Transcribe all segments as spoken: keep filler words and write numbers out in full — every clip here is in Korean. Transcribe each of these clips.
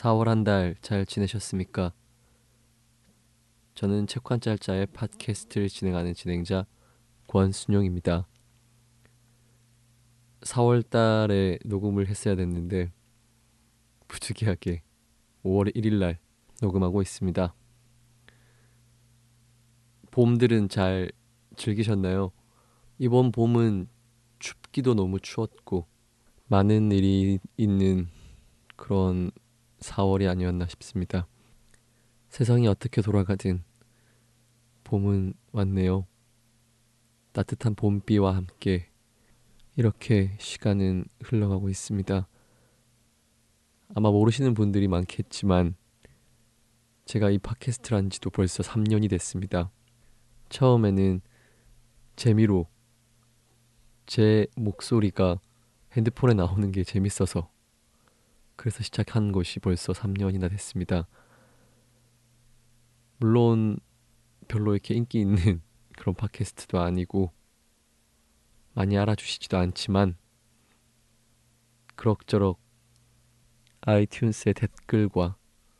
사월 한 달 잘 지내셨습니까? 저는 책환짤자의 팟캐스트를 진행하는 진행자 권순용입니다. 사월 달에 녹음을 했어야 됐는데 부득이하게 오월 일 일 날 녹음하고 있습니다. 봄들은 잘 즐기셨나요? 이번 봄은 춥기도 너무 추웠고 많은 일이 있는 그런 사월이 아니었나 싶습니다. 세상이 어떻게 돌아가든 봄은 왔네요. 따뜻한 봄비와 함께 이렇게 시간은 흘러가고 있습니다. 아마 모르시는 분들이 많겠지만 제가 이 팟캐스트를 한 지도 벌써 삼 년이 됐습니다. 처음에는 재미로 제 목소리가 핸드폰에 나오는 게 재밌어서 그래서 시작한 것이 벌써 삼 년이나 됐습니다. 물론 별로 이렇게 인기 있는 그런 팟캐스트도 아니고 많이 알아주시지도 않지만 그럭저럭 아이튠스의 댓글과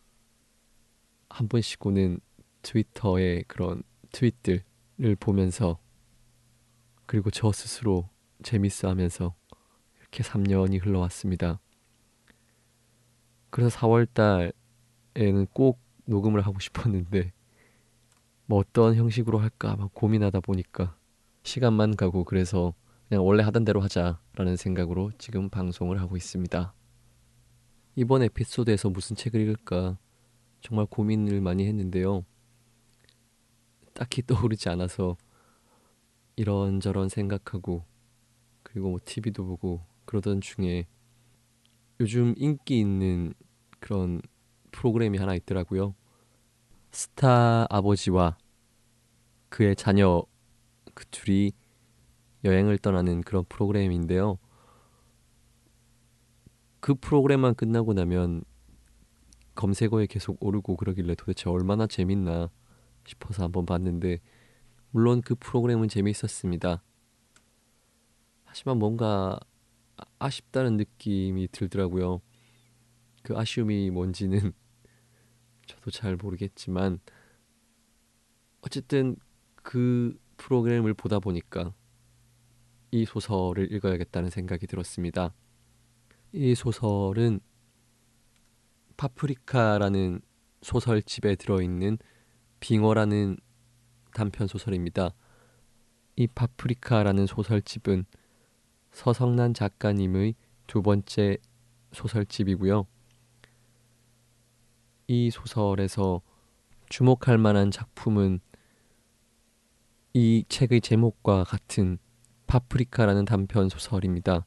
한 번씩 오는 트위터의 그런 트윗들을 보면서 그리고 저 스스로 재밌어 하면서 이렇게 삼 년이 흘러왔습니다. 그래서 사월 달에는 꼭 녹음을 하고 싶었는데 뭐 어떤 형식으로 할까 막 고민하다 보니까 시간만 가고 그래서 그냥 원래 하던 대로 하자라는 생각으로 지금 방송을 하고 있습니다. 이번 에피소드에서 무슨 책을 읽을까 정말 고민을 많이 했는데요. 딱히 떠오르지 않아서 이런저런 생각하고 그리고 뭐 티비도 보고 그러던 중에 요즘 인기 있는 그런 프로그램이 하나 있더라고요. 스타 아버지와 그의 자녀 그 둘이 여행을 떠나는 그런 프로그램인데요. 그 프로그램만 끝나고 나면 검색어에 계속 오르고 그러길래 도대체 얼마나 재밌나 싶어서 한번 봤는데 물론 그 프로그램은 재미있었습니다. 하지만 뭔가 아- 아쉽다는 느낌이 들더라고요. 그 아쉬움이 뭔지는 저도 잘 모르겠지만 어쨌든 그 프로그램을 보다 보니까 이 소설을 읽어야겠다는 생각이 들었습니다. 이 소설은 파프리카라는 소설집에 들어있는 빙어라는 단편 소설입니다. 이 파프리카라는 소설집은 서성란 작가님의 두 번째 소설집이고요. 이 소설에서 주목할 만한 작품은 이 책의 제목과 같은 파프리카라는 단편 소설입니다.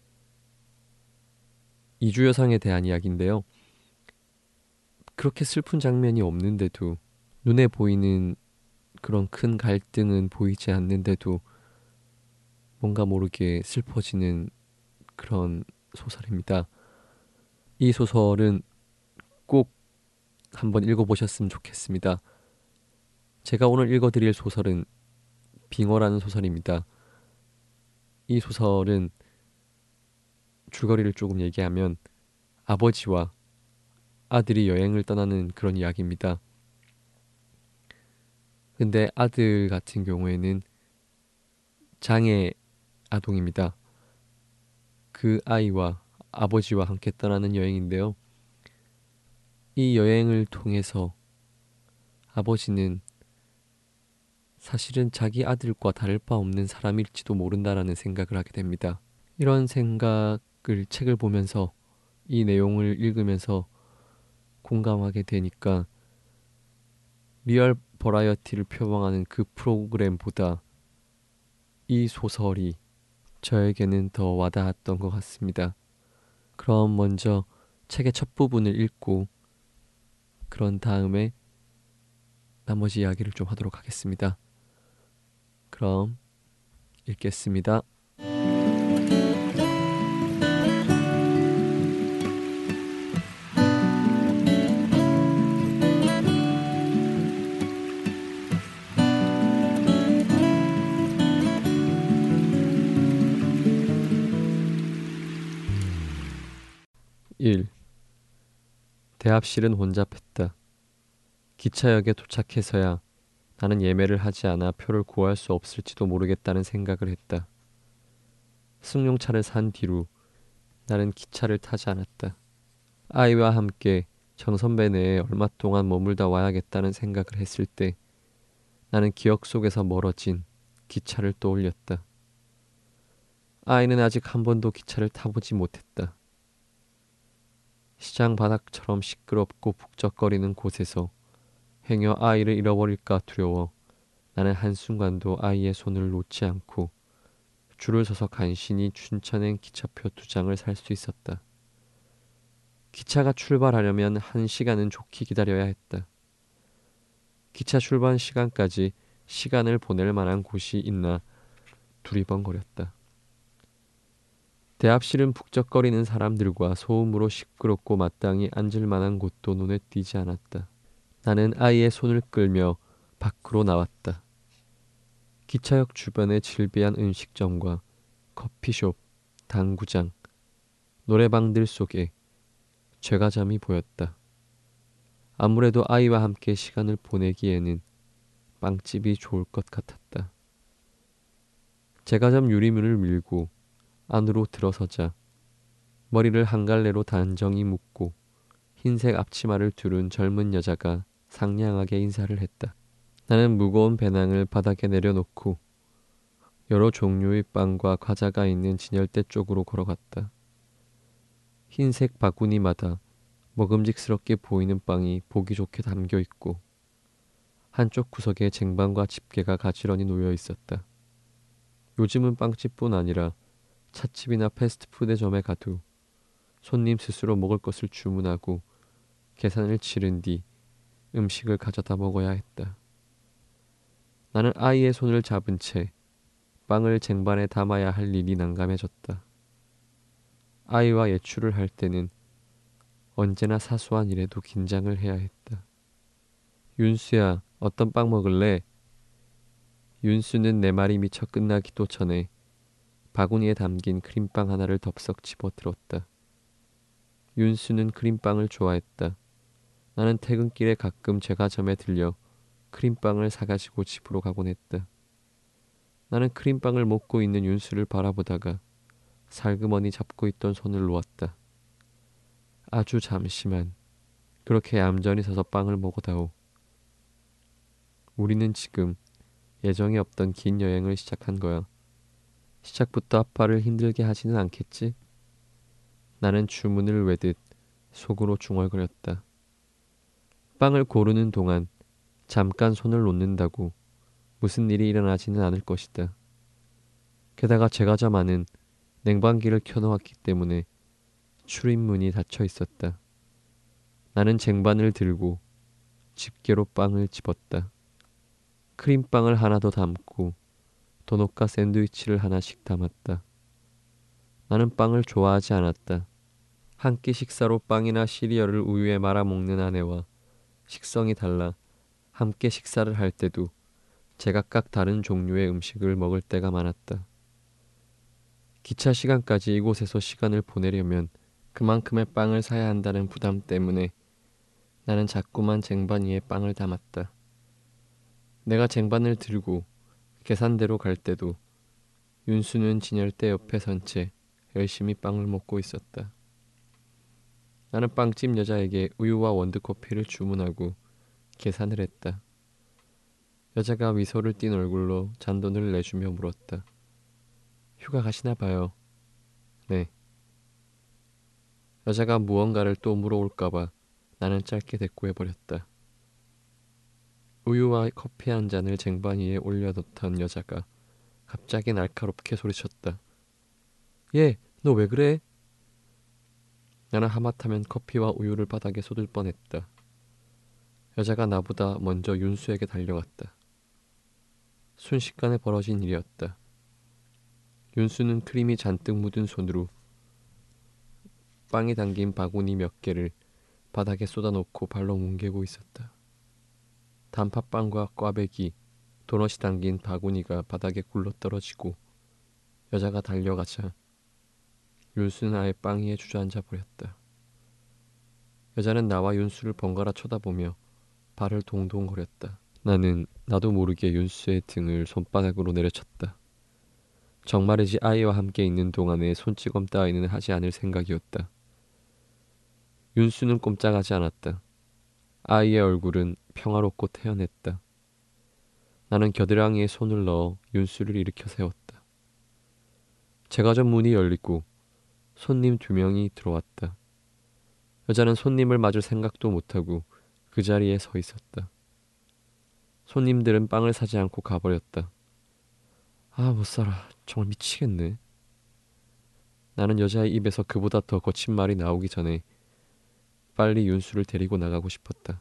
이주 여성에 대한 이야기인데요. 그렇게 슬픈 장면이 없는데도 눈에 보이는 그런 큰 갈등은 보이지 않는데도 뭔가 모르게 슬퍼지는 그런 소설입니다. 이 소설은 꼭 한번 읽어보셨으면 좋겠습니다. 제가 오늘 읽어드릴 소설은 빙어라는 소설입니다. 이 소설은 줄거리를 조금 얘기하면 아버지와 아들이 여행을 떠나는 그런 이야기입니다. 근데 아들 같은 경우에는 장애 아동입니다. 그 아이와 아버지와 함께 떠나는 여행인데요. 이 여행을 통해서 아버지는 사실은 자기 아들과 다를 바 없는 사람일지도 모른다라는 생각을 하게 됩니다. 이런 생각을 책을 보면서 이 내용을 읽으면서 공감하게 되니까 리얼 버라이어티를 표방하는 그 프로그램보다 이 소설이 저에게는 더 와닿았던 것 같습니다. 그럼 먼저 책의 첫 부분을 읽고 그런 다음에 나머지 이야기를 좀 하도록 하겠습니다. 그럼 읽겠습니다. 일. 대합실은 혼잡했다. 기차역에 도착해서야 나는 예매를 하지 않아 표를 구할 수 없을지도 모르겠다는 생각을 했다. 승용차를 산 뒤로 나는 기차를 타지 않았다. 아이와 함께 정선배 내에 얼마 동안 머물다 와야겠다는 생각을 했을 때 나는 기억 속에서 멀어진 기차를 떠올렸다. 아이는 아직 한 번도 기차를 타보지 못했다. 시장 바닥처럼 시끄럽고 북적거리는 곳에서 행여 아이를 잃어버릴까 두려워 나는 한순간도 아이의 손을 놓지 않고 줄을 서서 간신히 춘천행 기차표 두 장을 살 수 있었다. 기차가 출발하려면 한 시간은 좋게 기다려야 했다. 기차 출발 시간까지 시간을 보낼 만한 곳이 있나 두리번거렸다. 대합실은 북적거리는 사람들과 소음으로 시끄럽고 마땅히 앉을 만한 곳도 눈에 띄지 않았다. 나는 아이의 손을 끌며 밖으로 나왔다. 기차역 주변의 질비한 음식점과 커피숍, 당구장, 노래방들 속에 죄가점이 보였다. 아무래도 아이와 함께 시간을 보내기에는 빵집이 좋을 것 같았다. 제과점 유리문을 밀고 안으로 들어서자 머리를 한 갈래로 단정히 묶고 흰색 앞치마를 두른 젊은 여자가 상냥하게 인사를 했다. 나는 무거운 배낭을 바닥에 내려놓고 여러 종류의 빵과 과자가 있는 진열대 쪽으로 걸어갔다. 흰색 바구니마다 먹음직스럽게 보이는 빵이 보기 좋게 담겨 있고 한쪽 구석에 쟁반과 집게가 가지런히 놓여 있었다. 요즘은 빵집뿐 아니라 찻집이나 패스트푸드점에 가도 손님 스스로 먹을 것을 주문하고 계산을 치른 뒤 음식을 가져다 먹어야 했다. 나는 아이의 손을 잡은 채 빵을 쟁반에 담아야 할 일이 난감해졌다. 아이와 외출을 할 때는 언제나 사소한 일에도 긴장을 해야 했다. 윤수야, 어떤 빵 먹을래? 윤수는 내 말이 미처 끝나기도 전에 바구니에 담긴 크림빵 하나를 덥석 집어들었다. 윤수는 크림빵을 좋아했다. 나는 퇴근길에 가끔 제과점에 들려 크림빵을 사가지고 집으로 가곤 했다. 나는 크림빵을 먹고 있는 윤수를 바라보다가 살그머니 잡고 있던 손을 놓았다. 아주 잠시만 그렇게 얌전히 서서 빵을 먹어다오. 우리는 지금 예정에 없던 긴 여행을 시작한 거야. 시작부터 아빠를 힘들게 하지는 않겠지? 나는 주문을 외듯 속으로 중얼거렸다. 빵을 고르는 동안 잠깐 손을 놓는다고 무슨 일이 일어나지는 않을 것이다. 게다가 제과점 안은 냉방기를 켜놓았기 때문에 출입문이 닫혀 있었다. 나는 쟁반을 들고 집게로 빵을 집었다. 크림빵을 하나 더 담고 도넛과 샌드위치를 하나씩 담았다. 나는 빵을 좋아하지 않았다. 한 끼 식사로 빵이나 시리얼을 우유에 말아 먹는 아내와 식성이 달라 함께 식사를 할 때도 제각각 다른 종류의 음식을 먹을 때가 많았다. 기차 시간까지 이곳에서 시간을 보내려면 그만큼의 빵을 사야 한다는 부담 때문에 나는 자꾸만 쟁반 위에 빵을 담았다. 내가 쟁반을 들고 계산대로 갈 때도 윤수는 진열대 옆에 선 채 열심히 빵을 먹고 있었다. 나는 빵집 여자에게 우유와 원두커피를 주문하고 계산을 했다. 여자가 미소를 띤 얼굴로 잔돈을 내주며 물었다. 휴가 가시나 봐요. 네. 여자가 무언가를 또 물어올까봐 나는 짧게 대꾸해버렸다. 우유와 커피 한 잔을 쟁반 위에 올려놓던 여자가 갑자기 날카롭게 소리쳤다. 얘, 너 왜 그래? 나는 하마터면 커피와 우유를 바닥에 쏟을 뻔했다. 여자가 나보다 먼저 윤수에게 달려갔다. 순식간에 벌어진 일이었다. 윤수는 크림이 잔뜩 묻은 손으로 빵이 담긴 바구니 몇 개를 바닥에 쏟아놓고 발로 뭉개고 있었다. 단팥빵과 꽈배기, 도넛이 담긴 바구니가 바닥에 굴러떨어지고 여자가 달려가자 윤수는 아예 빵 위에 주저앉아 버렸다. 여자는 나와 윤수를 번갈아 쳐다보며 발을 동동거렸다. 나는 나도 모르게 윤수의 등을 손바닥으로 내려쳤다. 정말이지 아이와 함께 있는 동안에 손찌검 따위는 하지 않을 생각이었다. 윤수는 꼼짝하지 않았다. 아이의 얼굴은 평화롭고 태연했다. 나는 겨드랑이에 손을 넣어 윤수를 일으켜 세웠다. 제과점 문이 열리고 손님 두 명이 들어왔다. 여자는 손님을 맞을 생각도 못하고 그 자리에 서 있었다. 손님들은 빵을 사지 않고 가버렸다. 아, 못 살아. 정말 미치겠네. 나는 여자의 입에서 그보다 더 거친 말이 나오기 전에 빨리 윤수를 데리고 나가고 싶었다.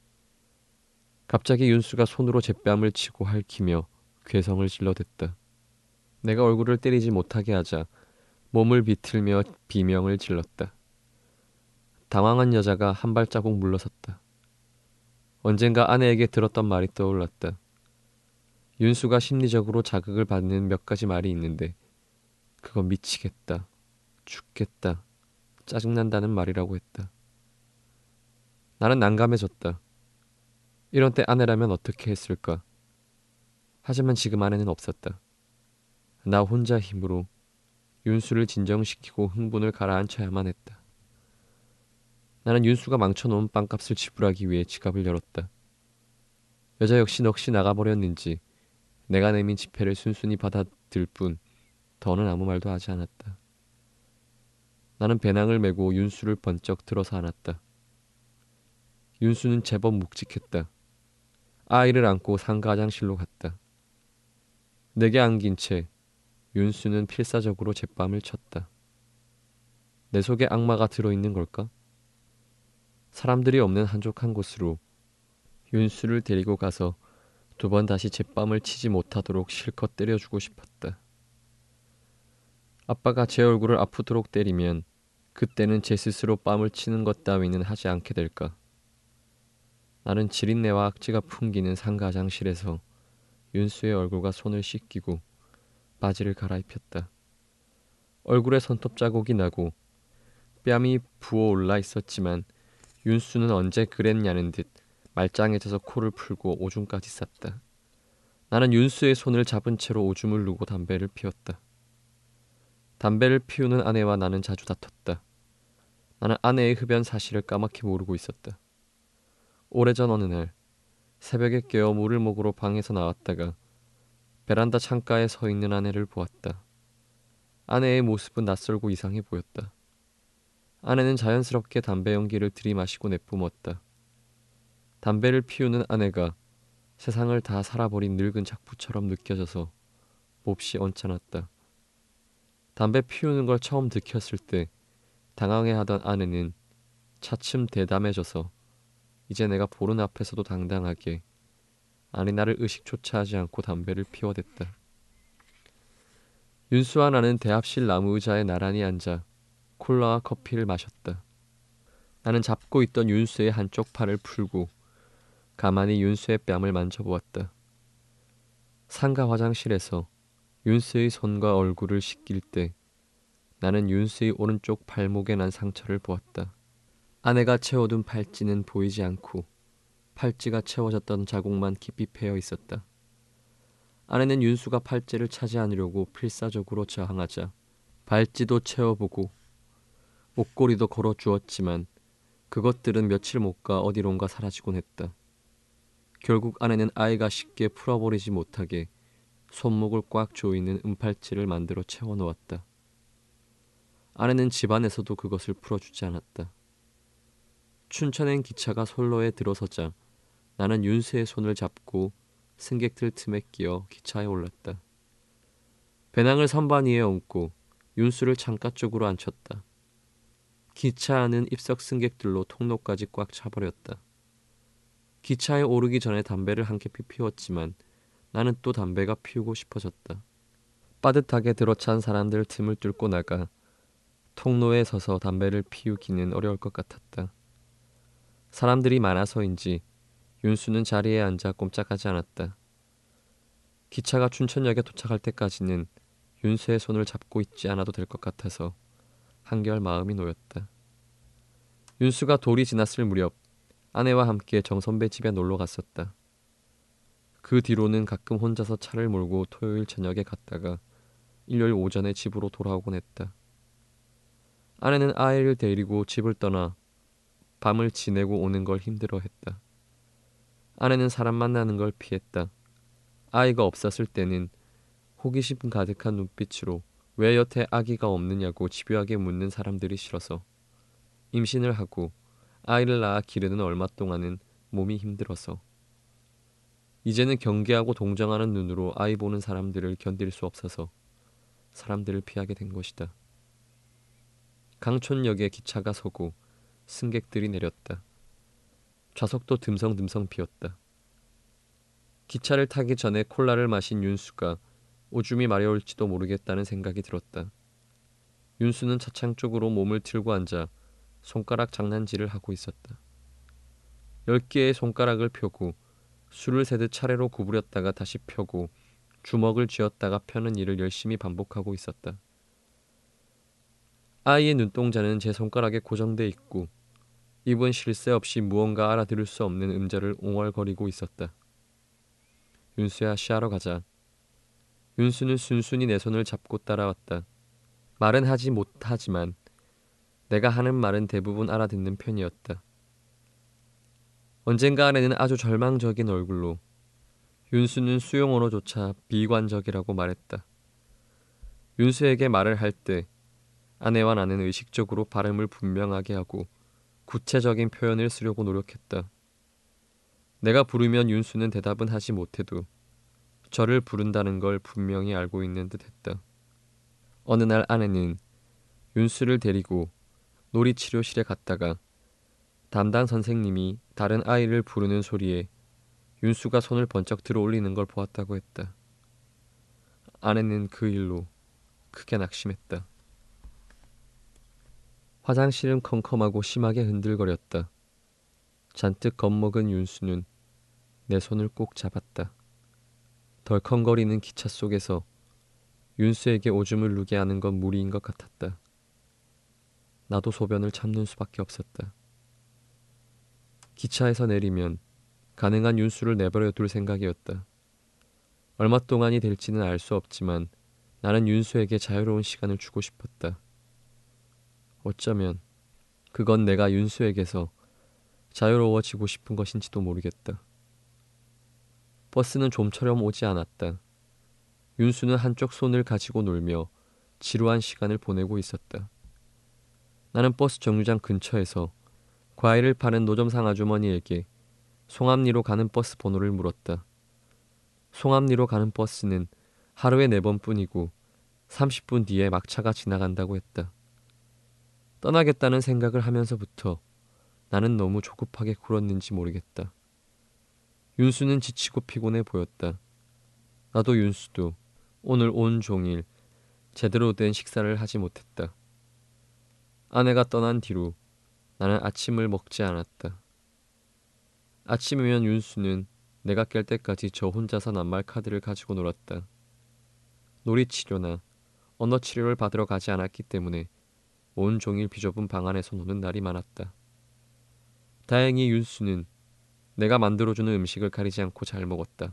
갑자기 윤수가 손으로 제 뺨을 치고 핥히며 괴성을 질러댔다. 내가 얼굴을 때리지 못하게 하자 몸을 비틀며 비명을 질렀다. 당황한 여자가 한 발자국 물러섰다. 언젠가 아내에게 들었던 말이 떠올랐다. 윤수가 심리적으로 자극을 받는 몇 가지 말이 있는데 그건 미치겠다, 죽겠다, 짜증난다는 말이라고 했다. 나는 난감해졌다. 이런 때 아내라면 어떻게 했을까? 하지만 지금 아내는 없었다. 나 혼자 힘으로 윤수를 진정시키고 흥분을 가라앉혀야만 했다. 나는 윤수가 망쳐놓은 빵값을 지불하기 위해 지갑을 열었다. 여자 역시 넋이 나가버렸는지 내가 내민 지폐를 순순히 받아들 뿐 더는 아무 말도 하지 않았다. 나는 배낭을 메고 윤수를 번쩍 들어서 안았다. 윤수는 제법 묵직했다. 아이를 안고 상가 화장실로 갔다. 내게 안긴 채 윤수는 필사적으로 제뺨을 쳤다. 내 속에 악마가 들어있는 걸까? 사람들이 없는 한적한 곳으로 윤수를 데리고 가서 두 번 다시 제뺨을 치지 못하도록 실컷 때려주고 싶었다. 아빠가 제 얼굴을 아프도록 때리면 그때는 제 스스로 뺨을 치는 것 따위는 하지 않게 될까? 나는 지린내와 악취가 풍기는 상가 화장실에서 윤수의 얼굴과 손을 씻기고 바지를 갈아입혔다. 얼굴에 손톱 자국이 나고 뺨이 부어올라 있었지만 윤수는 언제 그랬냐는 듯 말짱해져서 코를 풀고 오줌까지 쌌다. 나는 윤수의 손을 잡은 채로 오줌을 누고 담배를 피웠다. 담배를 피우는 아내와 나는 자주 다퉜다. 나는 아내의 흡연 사실을 까맣게 모르고 있었다. 오래전 어느 날 새벽에 깨어 물을 먹으러 방에서 나왔다가 베란다 창가에 서 있는 아내를 보았다. 아내의 모습은 낯설고 이상해 보였다. 아내는 자연스럽게 담배 연기를 들이마시고 내뿜었다. 담배를 피우는 아내가 세상을 다 살아버린 늙은 작부처럼 느껴져서 몹시 언짢았다. 담배 피우는 걸 처음 들켰을 때 당황해하던 아내는 차츰 대담해져서 이제 내가 보는 앞에서도 당당하게 아니 나를 의식조차 하지 않고 담배를 피워댔다. 윤수와 나는 대합실 나무 의자에 나란히 앉아 콜라와 커피를 마셨다. 나는 잡고 있던 윤수의 한쪽 팔을 풀고 가만히 윤수의 뺨을 만져보았다. 상가 화장실에서 윤수의 손과 얼굴을 씻길 때 나는 윤수의 오른쪽 발목에 난 상처를 보았다. 아내가 채워둔 팔찌는 보이지 않고 팔찌가 채워졌던 자국만 깊이 패여 있었다. 아내는 윤수가 팔찌를 차지 않으려고 필사적으로 저항하자 발찌도 채워보고 목걸이도 걸어주었지만 그것들은 며칠 못 가 어디론가 사라지곤 했다. 결국 아내는 아이가 쉽게 풀어버리지 못하게 손목을 꽉 조이는 은팔찌를 만들어 채워놓았다. 아내는 집안에서도 그것을 풀어주지 않았다. 춘천행 기차가 솔로에 들어서자 나는 윤수의 손을 잡고 승객들 틈에 끼어 기차에 올랐다. 배낭을 선반 위에 얹고 윤수를 창가 쪽으로 앉혔다. 기차 안은 입석 승객들로 통로까지 꽉 차버렸다. 기차에 오르기 전에 담배를 한 캡 피웠지만 나는 또 담배가 피우고 싶어졌다. 빠듯하게 들어찬 사람들 틈을 뚫고 나가 통로에 서서 담배를 피우기는 어려울 것 같았다. 사람들이 많아서인지 윤수는 자리에 앉아 꼼짝하지 않았다. 기차가 춘천역에 도착할 때까지는 윤수의 손을 잡고 있지 않아도 될 것 같아서 한결 마음이 놓였다. 윤수가 돌이 지났을 무렵 아내와 함께 정선배 집에 놀러 갔었다. 그 뒤로는 가끔 혼자서 차를 몰고 토요일 저녁에 갔다가 일요일 오전에 집으로 돌아오곤 했다. 아내는 아이를 데리고 집을 떠나 밤을 지내고 오는 걸 힘들어했다. 아내는 사람 만나는 걸 피했다. 아이가 없었을 때는 호기심 가득한 눈빛으로 왜 여태 아기가 없느냐고 집요하게 묻는 사람들이 싫어서 임신을 하고 아이를 낳아 기르는 얼마 동안은 몸이 힘들어서 이제는 경계하고 동정하는 눈으로 아이 보는 사람들을 견딜 수 없어서 사람들을 피하게 된 것이다. 강촌역에 기차가 서고 승객들이 내렸다. 좌석도 듬성듬성 비었다. 기차를 타기 전에 콜라를 마신 윤수가 오줌이 마려울지도 모르겠다는 생각이 들었다. 윤수는 차창 쪽으로 몸을 틀고 앉아 손가락 장난질을 하고 있었다. 열 개의 손가락을 펴고 술을 세듯 차례로 구부렸다가 다시 펴고 주먹을 쥐었다가 펴는 일을 열심히 반복하고 있었다. 아이의 눈동자는 제 손가락에 고정돼 있고 입은 쉴 새 없이 무언가 알아들을 수 없는 음절을 옹얼거리고 있었다. 윤수야, 쉬하러 가자. 윤수는 순순히 내 손을 잡고 따라왔다. 말은 하지 못하지만 내가 하는 말은 대부분 알아듣는 편이었다. 언젠가 아내는 아주 절망적인 얼굴로 윤수는 수용언어조차 비관적이라고 말했다. 윤수에게 말을 할 때 아내와 나는 의식적으로 발음을 분명하게 하고 구체적인 표현을 쓰려고 노력했다. 내가 부르면 윤수는 대답은 하지 못해도 저를 부른다는 걸 분명히 알고 있는 듯 했다. 어느 날 아내는 윤수를 데리고 놀이치료실에 갔다가 담당 선생님이 다른 아이를 부르는 소리에 윤수가 손을 번쩍 들어 올리는 걸 보았다고 했다. 아내는 그 일로 크게 낙심했다. 화장실은 컴컴하고 심하게 흔들거렸다. 잔뜩 겁먹은 윤수는 내 손을 꼭 잡았다. 덜컹거리는 기차 속에서 윤수에게 오줌을 누게 하는 건 무리인 것 같았다. 나도 소변을 참는 수밖에 없었다. 기차에서 내리면 가능한 윤수를 내버려 둘 생각이었다. 얼마 동안이 될지는 알 수 없지만 나는 윤수에게 자유로운 시간을 주고 싶었다. 어쩌면 그건 내가 윤수에게서 자유로워지고 싶은 것인지도 모르겠다. 버스는 좀처럼 오지 않았다. 윤수는 한쪽 손을 가지고 놀며 지루한 시간을 보내고 있었다. 나는 버스 정류장 근처에서 과일을 파는 노점상 아주머니에게 송암리로 가는 버스 번호를 물었다. 송암리로 가는 버스는 하루에 네 번뿐이고 삼십 분 뒤에 막차가 지나간다고 했다. 떠나겠다는 생각을 하면서부터 나는 너무 조급하게 굴었는지 모르겠다. 윤수는 지치고 피곤해 보였다. 나도 윤수도 오늘 온종일 제대로 된 식사를 하지 못했다. 아내가 떠난 뒤로 나는 아침을 먹지 않았다. 아침이면 윤수는 내가 깰 때까지 저 혼자서 낱말 카드를 가지고 놀았다. 놀이치료나 언어치료를 받으러 가지 않았기 때문에 온종일 비좁은 방 안에서 노는 날이 많았다. 다행히 윤수는 내가 만들어주는 음식을 가리지 않고 잘 먹었다.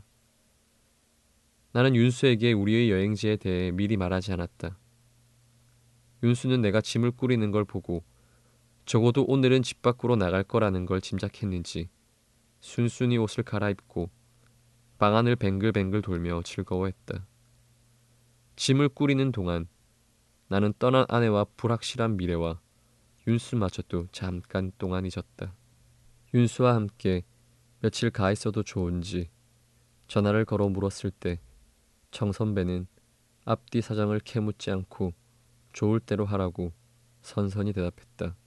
나는 윤수에게 우리의 여행지에 대해 미리 말하지 않았다. 윤수는 내가 짐을 꾸리는 걸 보고 적어도 오늘은 집 밖으로 나갈 거라는 걸 짐작했는지 순순히 옷을 갈아입고 방 안을 뱅글뱅글 돌며 즐거워했다. 짐을 꾸리는 동안 나는 떠난 아내와 불확실한 미래와 윤수마저도 잠깐 동안 잊었다. 윤수와 함께 며칠 가 있어도 좋은지 전화를 걸어 물었을 때 정선배는 앞뒤 사정을 캐묻지 않고 좋을 대로 하라고 선선히 대답했다.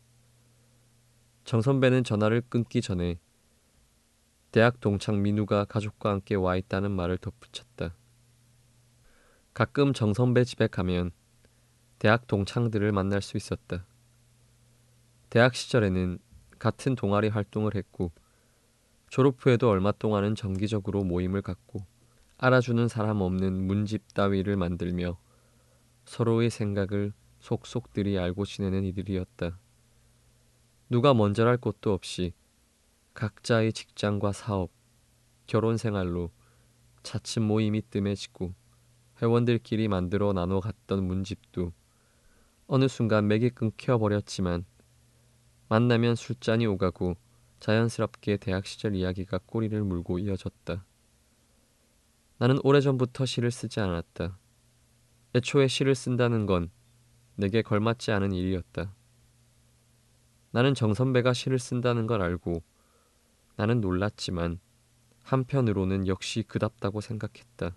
정선배는 전화를 끊기 전에 대학 동창 민우가 가족과 함께 와 있다는 말을 덧붙였다. 가끔 정선배 집에 가면 대학 동창들을 만날 수 있었다. 대학 시절에는 같은 동아리 활동을 했고 졸업 후에도 얼마 동안은 정기적으로 모임을 갖고 알아주는 사람 없는 문집 따위를 만들며 서로의 생각을 속속들이 알고 지내는 이들이었다. 누가 먼저랄 것도 없이 각자의 직장과 사업, 결혼 생활로 차츰 모임이 뜸해지고 회원들끼리 만들어 나눠 갔던 문집도 어느 순간 맥이 끊겨버렸지만 만나면 술잔이 오가고 자연스럽게 대학 시절 이야기가 꼬리를 물고 이어졌다. 나는 오래전부터 시를 쓰지 않았다. 애초에 시를 쓴다는 건 내게 걸맞지 않은 일이었다. 나는 정 선배가 시를 쓴다는 걸 알고 나는 놀랐지만 한편으로는 역시 그답다고 생각했다.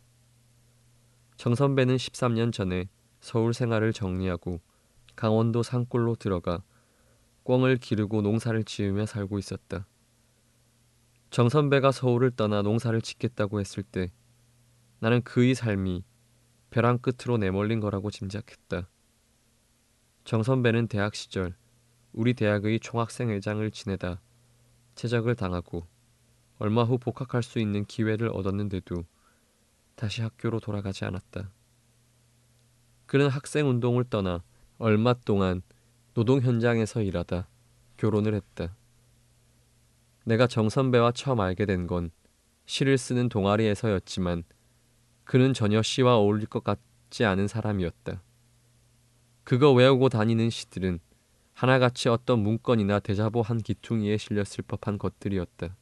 정 선배는 십삼 년 전에 서울 생활을 정리하고 강원도 산골로 들어가 꿩을 기르고 농사를 지으며 살고 있었다. 정 선배가 서울을 떠나 농사를 짓겠다고 했을 때 나는 그의 삶이 벼랑 끝으로 내몰린 거라고 짐작했다. 정 선배는 대학 시절 우리 대학의 총학생회장을 지내다 제적을 당하고 얼마 후 복학할 수 있는 기회를 얻었는데도 다시 학교로 돌아가지 않았다. 그는 학생운동을 떠나 얼마 동안 노동 현장에서 일하다 결혼을 했다. 내가 정 선배와 처음 알게 된 건 시를 쓰는 동아리에서였지만 그는 전혀 시와 어울릴 것 같지 않은 사람이었다. 그가 외우고 다니는 시들은 하나같이 어떤 문건이나 대자보 한 기퉁이에 실렸을 법한 것들이었다.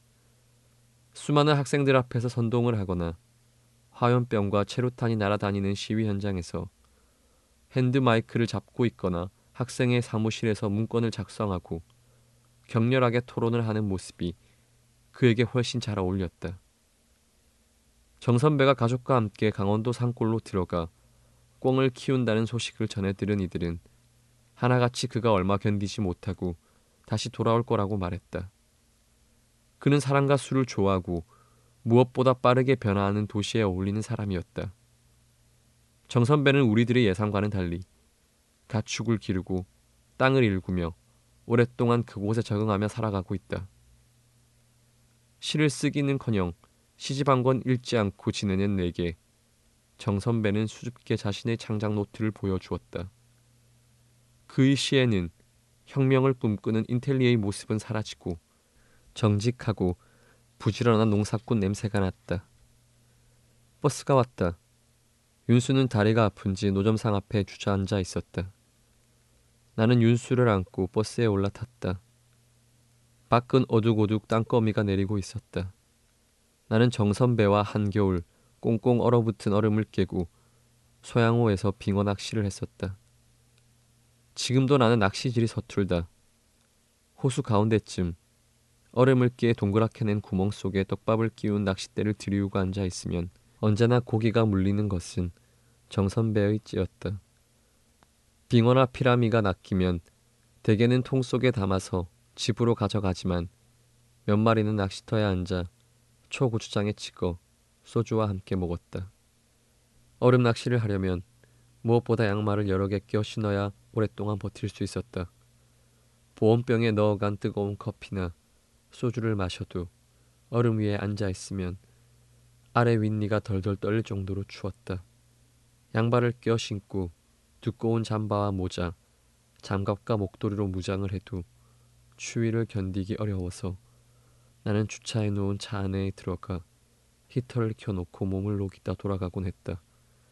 수많은 학생들 앞에서 선동을 하거나 화염병과 체류탄이 날아다니는 시위 현장에서 핸드마이크를 잡고 있거나 학생의 사무실에서 문건을 작성하고 격렬하게 토론을 하는 모습이 그에게 훨씬 잘 어울렸다. 정 선배가 가족과 함께 강원도 산골로 들어가 꿩을 키운다는 소식을 전해 들은 이들은 하나같이 그가 얼마 견디지 못하고 다시 돌아올 거라고 말했다. 그는 사랑과 술을 좋아하고 무엇보다 빠르게 변화하는 도시에 어울리는 사람이었다. 정 선배는 우리들의 예상과는 달리 가축을 기르고 땅을 일구며 오랫동안 그곳에 적응하며 살아가고 있다. 시를 쓰기는커녕 시집 한 권 읽지 않고 지내는 내게 정 선배는 수줍게 자신의 창작 노트를 보여주었다. 그의 시에는 혁명을 꿈꾸는 인텔리의 모습은 사라지고 정직하고 부지런한 농사꾼 냄새가 났다. 버스가 왔다. 윤수는 다리가 아픈지 노점상 앞에 주저앉아 있었다. 나는 윤수를 안고 버스에 올라탔다. 밖은 어둑어둑 땅거미가 내리고 있었다. 나는 정 선배와 한겨울 꽁꽁 얼어붙은 얼음을 깨고 소양호에서 빙어 낚시를 했었다. 지금도 나는 낚시질이 서툴다. 호수 가운데쯤 얼음을 깨 동그랗게 낸 구멍 속에 떡밥을 끼운 낚싯대를 들이우고 앉아 있으면 언제나 고기가 물리는 것은 정 선배의 찌였다. 빙어나 피라미가 낚이면 대개는 통 속에 담아서 집으로 가져가지만 몇 마리는 낚시터에 앉아 초고추장에 찍어 소주와 함께 먹었다. 얼음 낚시를 하려면 무엇보다 양말을 여러 개 껴 신어야 오랫동안 버틸 수 있었다. 보온병에 넣어간 뜨거운 커피나 소주를 마셔도 얼음 위에 앉아 있으면 아래 윗니가 덜덜 떨릴 정도로 추웠다. 양발을 껴 신고 두꺼운 잠바와 모자, 장갑과 목도리로 무장을 해도 추위를 견디기 어려워서 나는 주차해 놓은 차 안에 들어가 히터를 켜놓고 몸을 녹이다 돌아가곤 했다.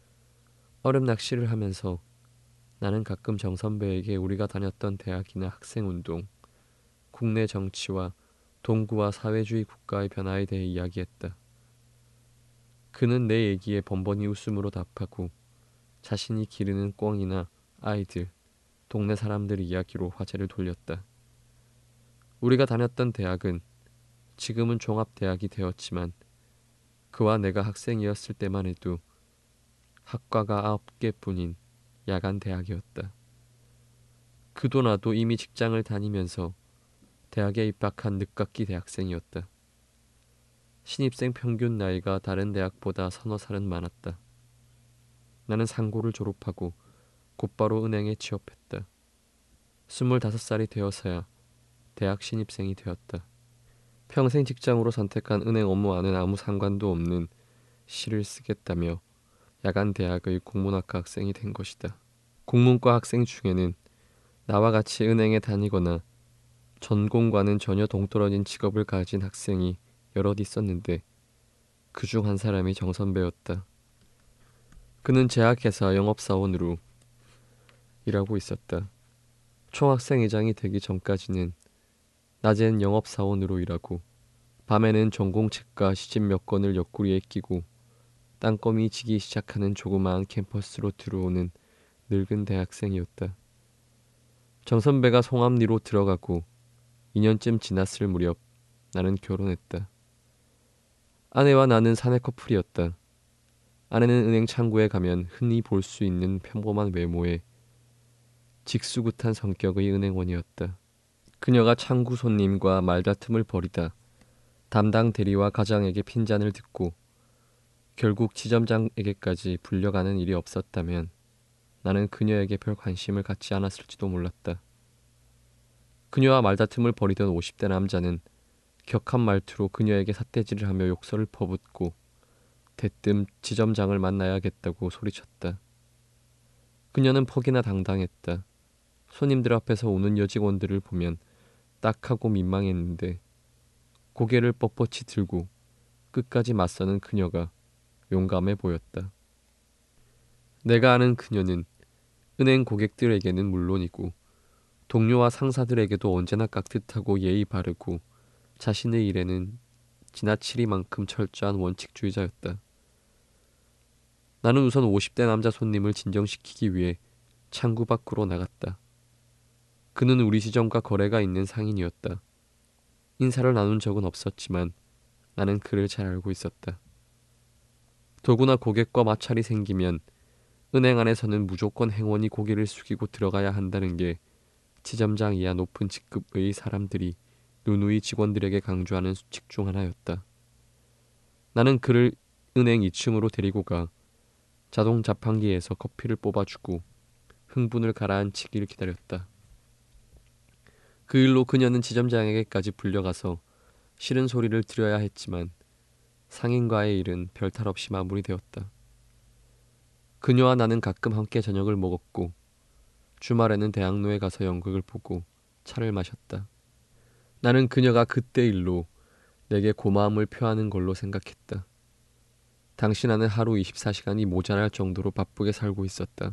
얼음 낚시를 하면서 나는 가끔 정 선배에게 우리가 다녔던 대학이나 학생운동, 국내 정치와 동구와 사회주의 국가의 변화에 대해 이야기했다. 그는 내 얘기에 번번이 웃음으로 답하고 자신이 기르는 꿩이나 아이들, 동네 사람들 이야기로 화제를 돌렸다. 우리가 다녔던 대학은 지금은 종합대학이 되었지만 그와 내가 학생이었을 때만 해도 학과가 아홉 개뿐인 야간 대학이었다. 그도 나도 이미 직장을 다니면서 대학에 입학한 늦깎이 대학생이었다. 신입생 평균 나이가 다른 대학보다 서너 살은 많았다. 나는 상고를 졸업하고 곧바로 은행에 취업했다. 스물다섯 살이 되어서야 대학 신입생이 되었다. 평생 직장으로 선택한 은행 업무와는 아무 상관도 없는 시를 쓰겠다며 야간 대학의 국문학과 학생이 된 것이다. 국문과 학생 중에는 나와 같이 은행에 다니거나 전공과는 전혀 동떨어진 직업을 가진 학생이 여럿 있었는데 그 중 한 사람이 정 선배였다. 그는 제약회사 영업사원으로 일하고 있었다. 총학생회장이 되기 전까지는 낮엔 영업사원으로 일하고 밤에는 전공책과 시집 몇 권을 옆구리에 끼고 땅거미 지기 시작하는 조그마한 캠퍼스로 들어오는 늙은 대학생이었다. 정 선배가 송암리로 들어가고 이 년쯤 지났을 무렵 나는 결혼했다. 아내와 나는 사내 커플이었다. 아내는 은행 창구에 가면 흔히 볼 수 있는 평범한 외모에 직수굿한 성격의 은행원이었다. 그녀가 창구 손님과 말다툼을 벌이다 담당 대리와 과장에게 핀잔을 듣고 결국 지점장에게까지 불려가는 일이 없었다면 나는 그녀에게 별 관심을 갖지 않았을지도 몰랐다. 그녀와 말다툼을 벌이던 오십 대 남자는 격한 말투로 그녀에게 삿대질을 하며 욕설을 퍼붓고 대뜸 지점장을 만나야겠다고 소리쳤다. 그녀는 퍽이나 당당했다. 손님들 앞에서 오는 여직원들을 보면 딱하고 민망했는데 고개를 뻣뻣이 들고 끝까지 맞서는 그녀가 용감해 보였다. 내가 아는 그녀는 은행 고객들에게는 물론이고 동료와 상사들에게도 언제나 깍듯하고 예의 바르고 자신의 일에는 지나치리만큼 철저한 원칙주의자였다. 나는 우선 오십 대 남자 손님을 진정시키기 위해 창구 밖으로 나갔다. 그는 우리 지점과 거래가 있는 상인이었다. 인사를 나눈 적은 없었지만 나는 그를 잘 알고 있었다. 더구나 고객과 마찰이 생기면 은행 안에서는 무조건 행원이 고개를 숙이고 들어가야 한다는 게 지점장 이하 높은 직급의 사람들이 누누이 직원들에게 강조하는 수칙 중 하나였다. 나는 그를 은행 이 층으로 데리고 가 자동 자판기에서 커피를 뽑아주고 흥분을 가라앉히기를 기다렸다. 그 일로 그녀는 지점장에게까지 불려가서 싫은 소리를 들어야 했지만 상인과의 일은 별탈 없이 마무리되었다. 그녀와 나는 가끔 함께 저녁을 먹었고 주말에는 대학로에 가서 연극을 보고 차를 마셨다. 나는 그녀가 그때 일로 내게 고마움을 표하는 걸로 생각했다. 당시 나는 하루 이십사 시간이 모자랄 정도로 바쁘게 살고 있었다.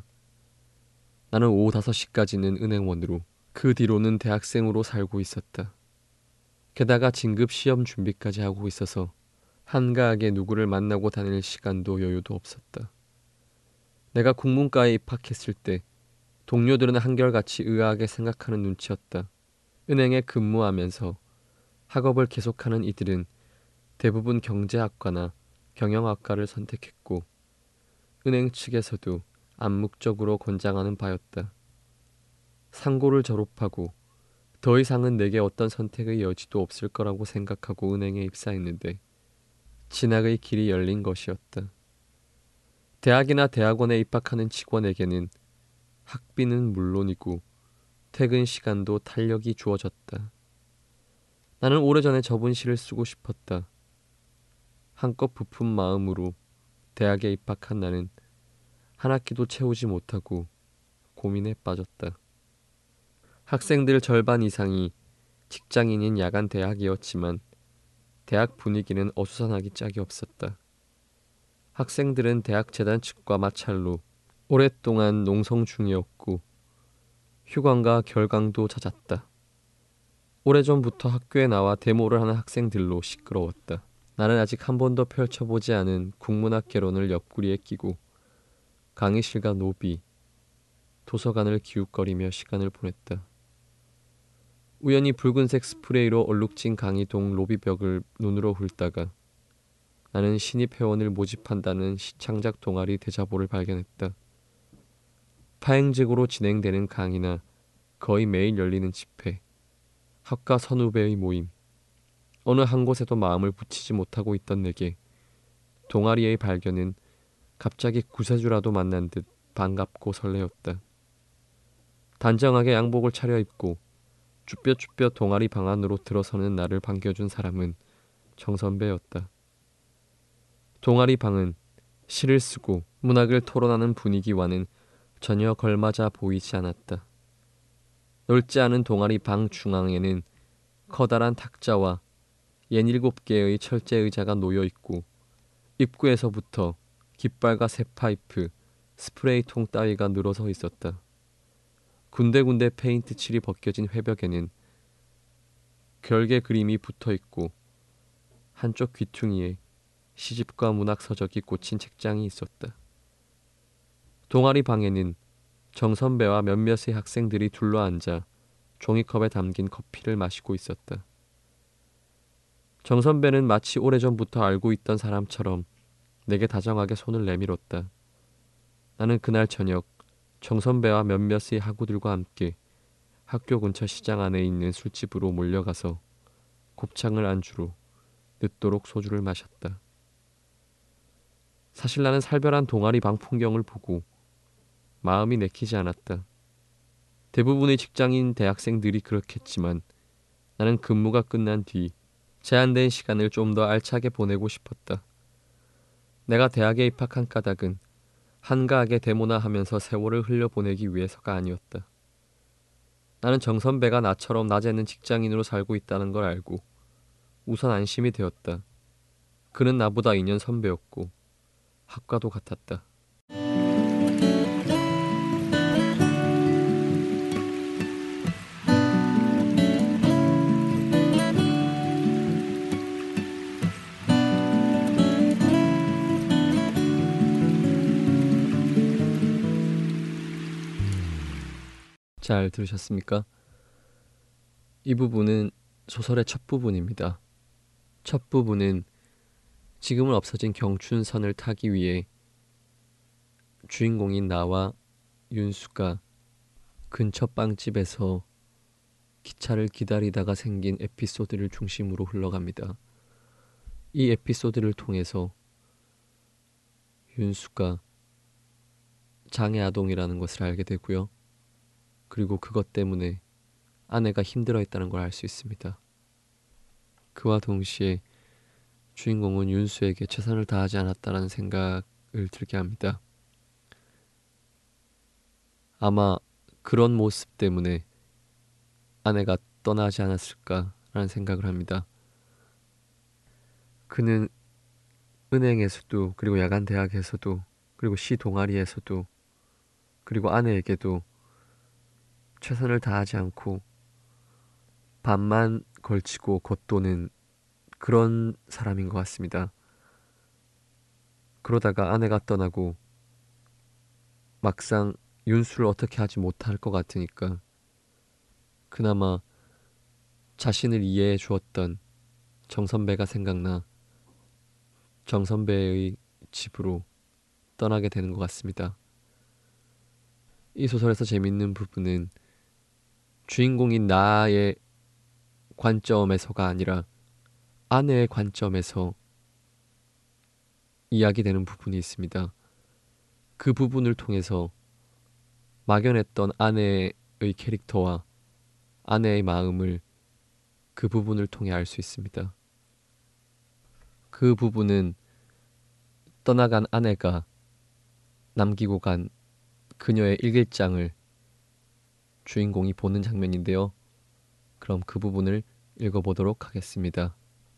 나는 오후 다섯 시까지는 은행원으로 그 뒤로는 대학생으로 살고 있었다. 게다가 진급 시험 준비까지 하고 있어서 한가하게 누구를 만나고 다닐 시간도 여유도 없었다. 내가 국문과에 입학했을 때 동료들은 한결같이 의아하게 생각하는 눈치였다. 은행에 근무하면서 학업을 계속하는 이들은 대부분 경제학과나 경영학과를 선택했고 은행 측에서도 암묵적으로 권장하는 바였다. 상고를 졸업하고 더 이상은 내게 어떤 선택의 여지도 없을 거라고 생각하고 은행에 입사했는데 진학의 길이 열린 것이었다. 대학이나 대학원에 입학하는 직원에게는 학비는 물론이고 퇴근 시간도 탄력이 주어졌다. 나는 오래전에 접은 시를 쓰고 싶었다. 한껏 부푼 마음으로 대학에 입학한 나는 한 학기도 채우지 못하고 고민에 빠졌다. 학생들 절반 이상이 직장인인 야간 대학이었지만 대학 분위기는 어수선하기 짝이 없었다. 학생들은 대학 재단 측과 마찰로 오랫동안 농성 중이었고 휴관과 결강도 잦았다. 오래전부터 학교에 나와 데모를 하는 학생들로 시끄러웠다. 나는 아직 한 번도 펼쳐보지 않은 국문학 개론을 옆구리에 끼고 강의실과 노비, 도서관을 기웃거리며 시간을 보냈다. 우연히 붉은색 스프레이로 얼룩진 강의동 로비벽을 눈으로 훑다가 나는 신입 회원을 모집한다는 시창작 동아리 대자보를 발견했다. 파행적으로 진행되는 강의나 거의 매일 열리는 집회, 학과 선후배의 모임, 어느 한 곳에도 마음을 붙이지 못하고 있던 내게 동아리의 발견은 갑자기 구세주라도 만난 듯 반갑고 설레었다. 단정하게 양복을 차려입고 쭈뼛쭈뼛 동아리 방 안으로 들어서는 나를 반겨준 사람은 정선배였다. 동아리 방은 시를 쓰고 문학을 토론하는 분위기와는 전혀 걸맞아 보이지 않았다. 넓지 않은 동아리 방 중앙에는 커다란 탁자와 예닐곱 개의 철제 의자가 놓여 있고 입구에서부터 깃발과 새 파이프, 스프레이통 따위가 늘어서 있었다. 군데군데 페인트 칠이 벗겨진 회벽에는 결계 그림이 붙어 있고 한쪽 귀퉁이에 시집과 문학 서적이 꽂힌 책장이 있었다. 동아리 방에는 정 선배와 몇몇의 학생들이 둘러앉아 종이컵에 담긴 커피를 마시고 있었다. 정 선배는 마치 오래전부터 알고 있던 사람처럼 내게 다정하게 손을 내밀었다. 나는 그날 저녁 정 선배와 몇몇의 학우들과 함께 학교 근처 시장 안에 있는 술집으로 몰려가서 곱창을 안주로 늦도록 소주를 마셨다. 사실 나는 살벌한 동아리 방 풍경을 보고 마음이 내키지 않았다. 대부분의 직장인 대학생들이 그렇겠지만 나는 근무가 끝난 뒤 제한된 시간을 좀 더 알차게 보내고 싶었다. 내가 대학에 입학한 까닭은 한가하게 데모나 하면서 세월을 흘려보내기 위해서가 아니었다. 나는 정 선배가 나처럼 낮에는 직장인으로 살고 있다는 걸 알고 우선 안심이 되었다. 그는 나보다 이 년 선배였고 학과도 같았다. 잘 들으셨습니까? 이 부분은 소설의 첫 부분입니다. 첫 부분은 지금은 없어진 경춘선을 타기 위해 주인공인 나와 윤수가 근처 빵집에서 기차를 기다리다가 생긴 에피소드를 중심으로 흘러갑니다. 이 에피소드를 통해서 윤수가 장애아동이라는 것을 알게 되고요. 그리고 그것 때문에 아내가 힘들어했다는 걸 알 수 있습니다. 그와 동시에 주인공은 윤수에게 최선을 다하지 않았다는 생각을 들게 합니다. 아마 그런 모습 때문에 아내가 떠나지 않았을까라는 생각을 합니다. 그는 은행에서도 그리고 야간 대학에서도 그리고 시 동아리에서도 그리고 아내에게도 최선을 다하지 않고 반만 걸치고 겉도는 그런 사람인 것 같습니다. 그러다가 아내가 떠나고 막상 윤수를 어떻게 하지 못할 것 같으니까 그나마 자신을 이해해 주었던 정 선배가 생각나 정 선배의 집으로 떠나게 되는 것 같습니다. 이 소설에서 재밌는 부분은 주인공인 나의 관점에서가 아니라 아내의 관점에서 이야기되는 부분이 있습니다. 그 부분을 통해서 막연했던 아내의 캐릭터와 아내의 마음을 그 부분을 통해 알 수 있습니다. 그 부분은 떠나간 아내가 남기고 간 그녀의 일기장을 주인공이 보는 장면인데요. 그럼 그 부분을 읽어보도록 하겠습니다.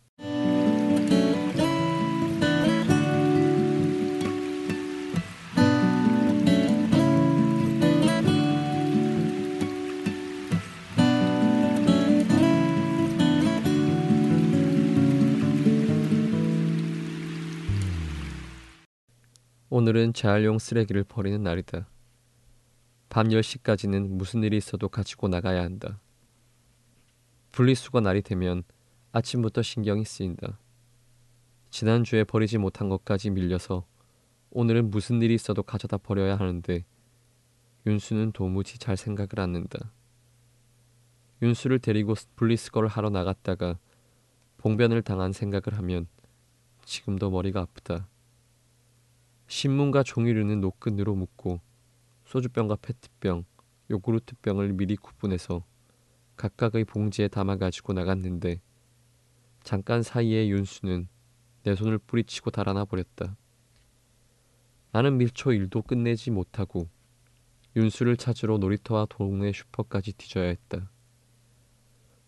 오늘은 재활용 쓰레기를 버리는 날이다. 밤 열 시까지는 무슨 일이 있어도 가지고 나가야 한다. 분리수거 날이 되면 아침부터 신경이 쓰인다. 지난주에 버리지 못한 것까지 밀려서 오늘은 무슨 일이 있어도 가져다 버려야 하는데 윤수는 도무지 잘 생각을 않는다. 윤수를 데리고 분리수거를 하러 나갔다가 봉변을 당한 생각을 하면 지금도 머리가 아프다. 신문과 종이류는 노끈으로 묶고 소주병과 페트병, 요구르트병을 미리 구분해서 각각의 봉지에 담아가지고 나갔는데 잠깐 사이에 윤수는 내 손을 뿌리치고 달아나 버렸다. 나는 밀초 일도 끝내지 못하고 윤수를 찾으러 놀이터와 동네 슈퍼까지 뒤져야 했다.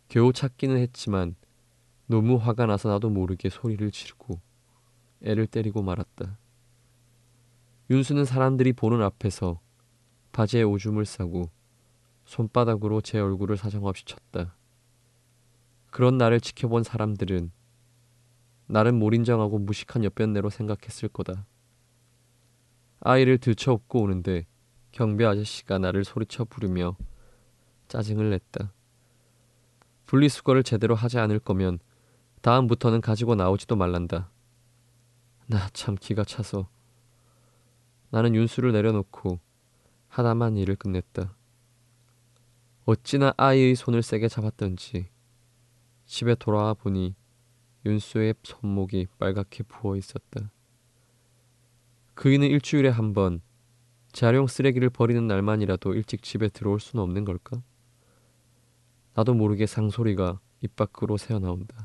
겨우 찾기는 했지만 너무 화가 나서 나도 모르게 소리를 지르고 애를 때리고 말았다. 윤수는 사람들이 보는 앞에서 바지에 오줌을 싸고 손바닥으로 제 얼굴을 사정없이 쳤다. 그런 나를 지켜본 사람들은 나를 몰인정하고 무식한 엿변내로 생각했을 거다. 아이를 들쳐업고 오는데 경비 아저씨가 나를 소리쳐 부르며 짜증을 냈다. 분리수거를 제대로 하지 않을 거면 다음부터는 가지고 나오지도 말란다. 나 참 기가 차서 나는 윤수를 내려놓고 하다만 일을 끝냈다. 어찌나 아이의 손을 세게 잡았던지 집에 돌아와 보니 윤수의 손목이 빨갛게 부어 있었다. 그이는 일주일에 한 번 재활용 쓰레기를 버리는 날만이라도 일찍 집에 들어올 수는 없는 걸까? 나도 모르게 상소리가 입 밖으로 새어나온다.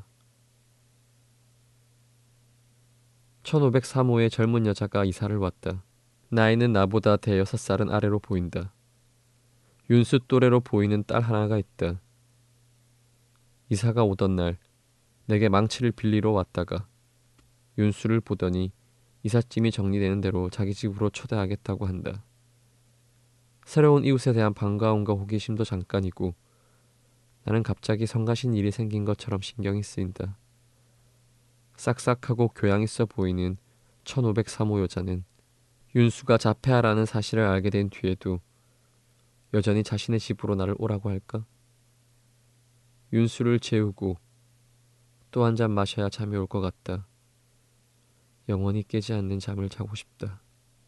천오백삼 호의 젊은 여자가 이사를 왔다. 나이는 나보다 대여섯 살은 아래로 보인다. 윤수 또래로 보이는 딸 하나가 있다. 이사가 오던 날 내게 망치를 빌리러 왔다가 윤수를 보더니 이삿짐이 정리되는 대로 자기 집으로 초대하겠다고 한다. 새로운 이웃에 대한 반가움과 호기심도 잠깐이고 나는 갑자기 성가신 일이 생긴 것처럼 신경이 쓰인다. 싹싹하고 교양 있어 보이는 천오백삼 호 여자는 윤수가 자폐아라는 사실을 알게 된 뒤에도 여전히 자신의 집으로 나를 오라고 할까? 윤수를 재우고 또 한 잔 마셔야 잠이 올 것 같다. 영원히 깨지 않는 잠을 자고 싶다.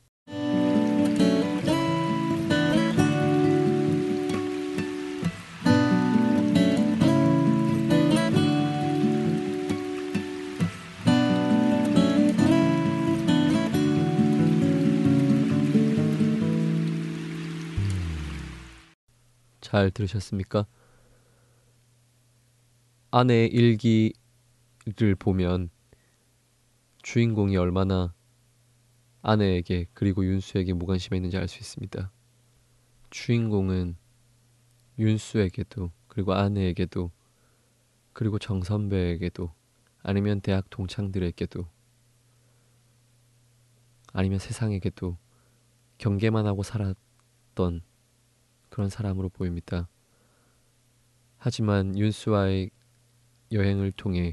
잘 들으셨습니까? 아내의 일기를 보면 주인공이 얼마나 아내에게 그리고 윤수에게 무관심해 있는지 알 수 있습니다. 주인공은 윤수에게도 그리고 아내에게도 그리고 정 선배에게도 아니면 대학 동창들에게도 아니면 세상에게도 경계만 하고 살았던 그런 사람으로 보입니다. 하지만 윤수와의 여행을 통해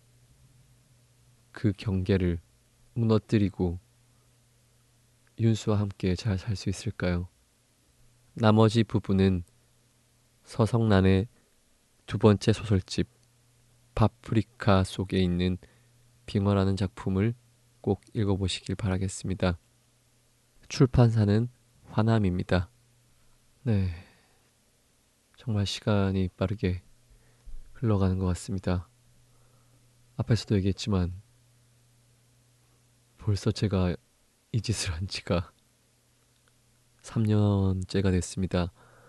그 경계를 무너뜨리고 윤수와 함께 잘 살 수 있을까요? 나머지 부분은 서성란의 두 번째 소설집 파프리카 속에 있는 빙어라는 작품을 꼭 읽어보시길 바라겠습니다. 출판사는 화남입니다. 네, 정말 시간이 빠르게 흘러가는 것 같습니다. 앞에서도 얘기했지만 벌써 제가 이 짓을 한 지가 삼 년째가 됐습니다.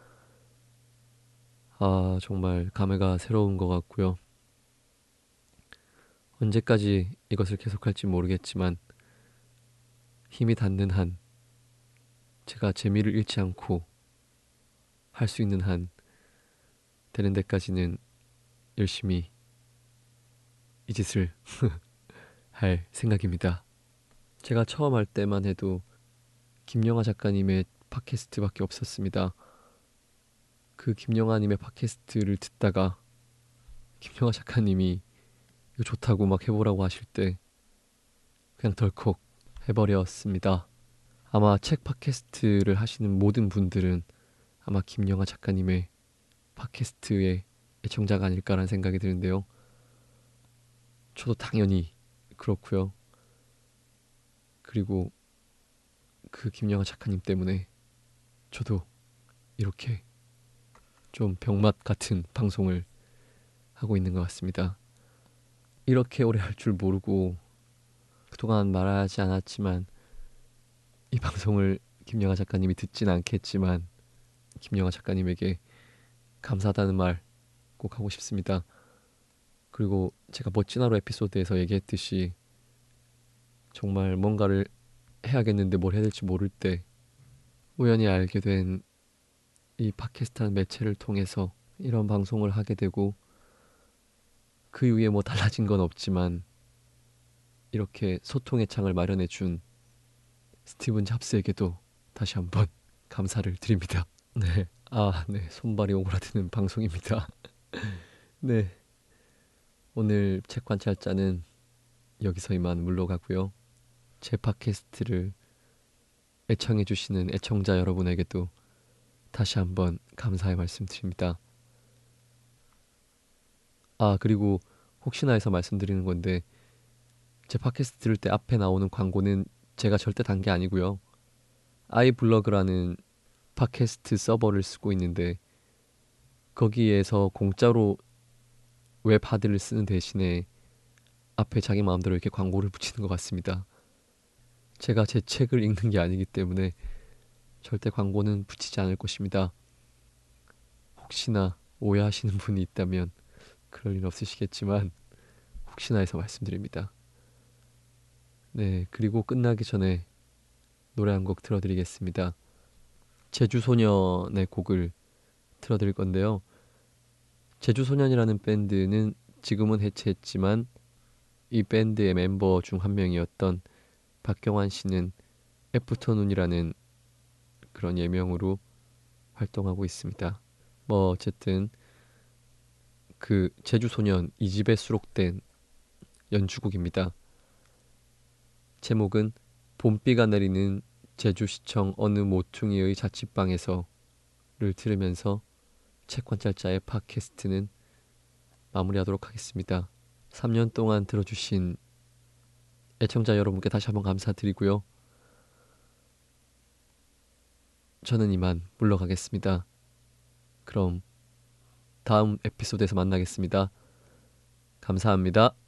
아, 정말 감회가 새로운 것 같고요. 언제까지 이것을 계속할지 모르겠지만 힘이 닿는 한 제가 재미를 잃지 않고 할 수 있는 한 되는 데까지는 열심히 이 짓을 할 생각입니다. 제가 처음 할 때만 해도 김영하 작가님의 팟캐스트밖에 없었습니다. 그 김영하님의 팟캐스트를 듣다가 김영하 작가님이 이거 좋다고 막 해보라고 하실 때 그냥 덜컥 해버렸습니다. 아마 책 팟캐스트를 하시는 모든 분들은 아마 김영하 작가님의 팟캐스트의 애청자가 아닐까라는 생각이 드는데요. 저도 당연히 그렇고요. 그리고 그 김영하 작가님 때문에 저도 이렇게 좀 병맛 같은 방송을 하고 있는 것 같습니다. 이렇게 오래 할 줄 모르고 그동안 말하지 않았지만 이 방송을 김영하 작가님이 듣진 않겠지만 김영하 작가님에게 감사하다는 말 꼭 하고 싶습니다. 그리고 제가 멋진 하루 에피소드에서 얘기했듯이 정말 뭔가를 해야겠는데 뭘 해야 될지 모를 때 우연히 알게 된 이 팟캐스트라는 매체를 통해서 이런 방송을 하게 되고 그 이후에 뭐 달라진 건 없지만 이렇게 소통의 창을 마련해 준 스티븐 잡스에게도 다시 한번 감사를 드립니다. 네. 아, 네. 손발이 오그라드는 방송입니다. 네. 오늘 책 관찰자는 여기서 이만 물러가고요. 제 팟캐스트를 애청해 주시는 애청자 여러분에게도 다시 한번 감사의 말씀 드립니다. 아, 그리고 혹시나 해서 말씀드리는 건데 제 팟캐스트 들을 때 앞에 나오는 광고는 제가 절대 단 게 아니고요. 아이블로그라는 팟캐스트 서버를 쓰고 있는데 거기에서 공짜로 웹하드를 쓰는 대신에 앞에 자기 마음대로 이렇게 광고를 붙이는 것 같습니다. 제가 제 책을 읽는 게 아니기 때문에 절대 광고는 붙이지 않을 것입니다. 혹시나 오해하시는 분이 있다면 그럴 일 없으시겠지만 혹시나 해서 말씀드립니다. 네, 그리고 끝나기 전에 노래 한 곡 틀어드리겠습니다. 제주소년의 곡을 틀어드릴 건데요. 제주소년이라는 밴드는 지금은 해체했지만 이 밴드의 멤버 중 한 명이었던 박경환 씨는 애프터눈이라는 그런 예명으로 활동하고 있습니다. 뭐 어쨌든 그 제주소년 이 집에 수록된 연주곡입니다. 제목은 봄비가 내리는 제주시청 어느 모퉁이의 자취방에서를 들으면서 책관찰자의 팟캐스트는 마무리하도록 하겠습니다. 삼 년 동안 들어주신 애청자 여러분께 다시 한번 감사드리고요. 저는 이만 물러가겠습니다. 그럼 다음 에피소드에서 만나겠습니다. 감사합니다.